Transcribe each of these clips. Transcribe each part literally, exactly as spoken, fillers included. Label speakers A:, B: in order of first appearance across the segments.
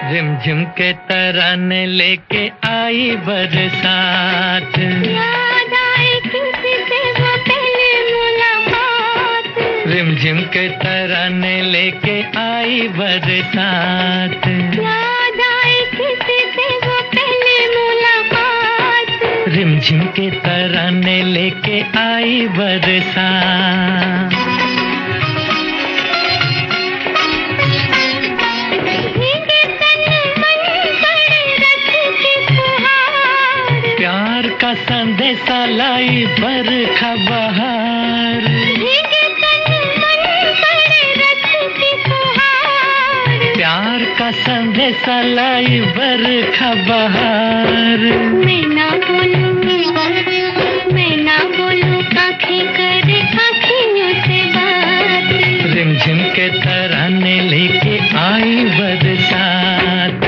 A: रिमझिम के तराने लेके आई बरसात,
B: याद आए किसी से वो पहली मुलाकात।
A: रिमझिम के तराने लेके आई बरसात,
B: याद आए किसी से वो पहली मुलाकात।
A: रिमझिम के तराने लेके आई बरसात। प्यार का संदेशा लाई बरखा बहार, प्यार का संदेशा लाई बरखा बहार।
B: मैं ना बोलूं, मैं ना बोलूं, आँखें करे आँखियों से बात।
A: रिमझिम के तराने लेके आई बरसात।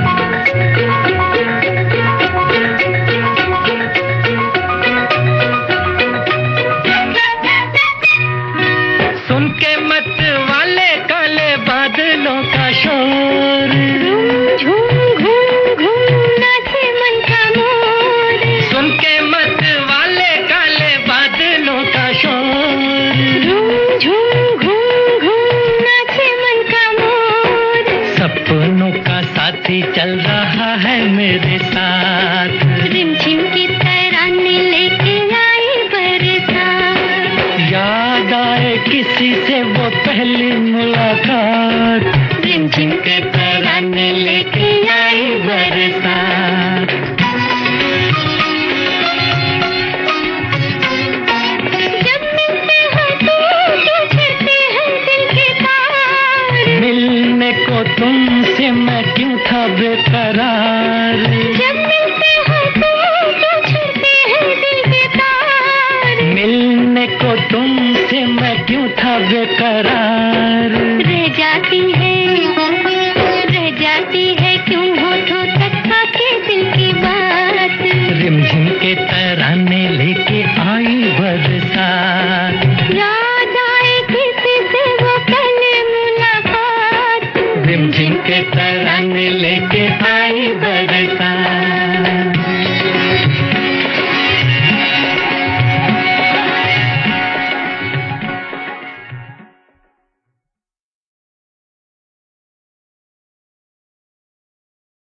A: सुन के मत वाले काले बादलों का शोर,
B: झूम घूम घूम नाचे मन का मोर।
A: सुन के मत वाले काले बादलों का शोर,
B: झूम झूम घूम घूम नाचे मन का मोर।
A: सपनों का साथी चल रहा है मेरे साथ,
B: रिमझिम की तराने लेके आई बरसात।
A: याद आए किसी से वो पहली मुलाकात,
B: रिमझिम के तराने लेके आई
A: बरसात।